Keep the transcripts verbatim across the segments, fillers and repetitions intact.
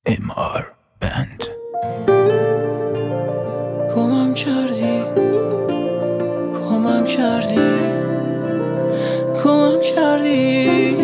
ام آر بند. گمم کردی گمم کردی گمم کردی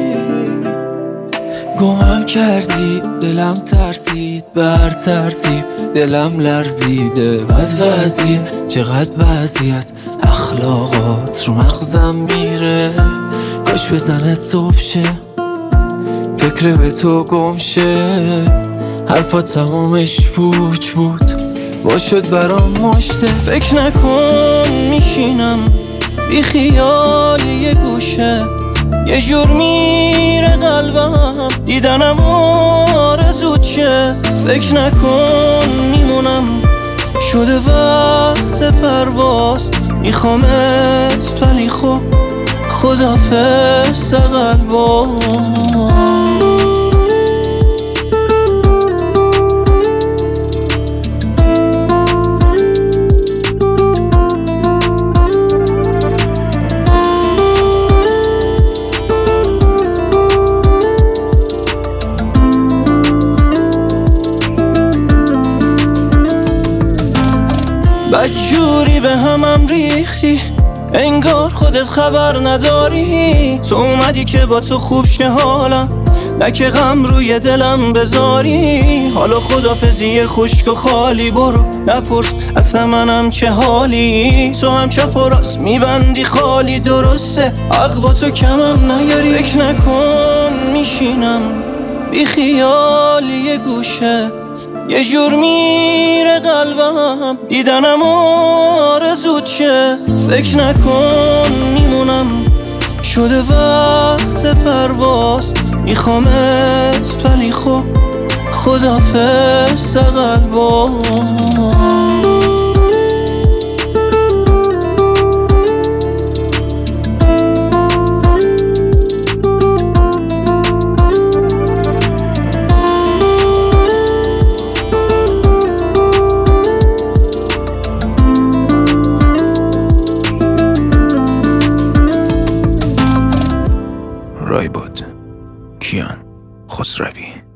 گمم کردی دلم ترسید به هر ترتیب، دلم لرزیده بد وضعیه. چقدر بعضی از اخلاقات رو مغزم میره، کاش بزنه صبح شه فکر به تو گم شه. حرفا تمامش پوچ بود با شد برام مشته. فکر نکن میشینم بی خیال یه گوشه، یه جور میره قلبم دیدنم آرزوت شه. فکر نکن میمونم شده وقت پرواز، میخوامت ولی خب خدافظ تا قلبا. بدجوری به همم ریختی، انگار خودت خبر نداری. تو اومدی که با تو خوب شه حالم، نه که غم روی دلم بذاری. حالا خدافظی خشک و خالی، برو نپرس اصلا منم چه حالی. تو هم چپ و راست میبندی خالی، درسته حق با تو کمم نیاری. فکر نکن میشینم بی خیال یه گوشه، یه جور میره قلبم دیدنم آرزوت شه. فکر نکن میمونم شده وقت پرواز، میخوامت ولی خب خدافظ تا قلبا. رایبود کیان خسروی.